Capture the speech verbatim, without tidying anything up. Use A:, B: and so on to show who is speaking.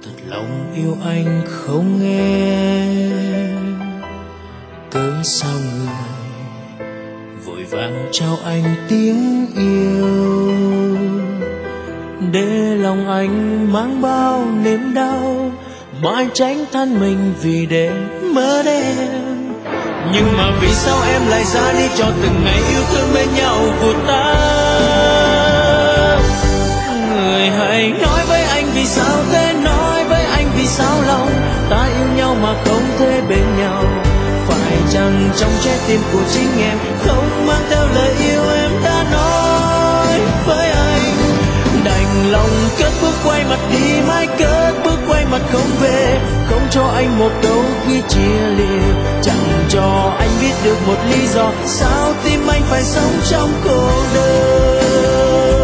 A: thật lòng yêu anh không nghe, cớ sao người vội vàng trao anh tiếng yêu, để lòng anh mang bao niềm đau, mãi tránh than mình vì để mơ đêm. Nhưng mà vì sao em lại ra đi cho từng ngày yêu thương bên nhau vụt tắt? Người hãy nói với anh vì sao thế, nói với anh vì sao lòng ta yêu nhau mà không thể bên nhau. Phải chăng trong trái tim của chính em không mang theo lời yêu em đã nói với anh? Đành lòng cất bước quay mặt đi, mãi cất bước quay mặt không về, không cho anh một câu khi chia lìa, chẳng cho anh biết được một lý do sao tim anh phải sống trong cô đơn.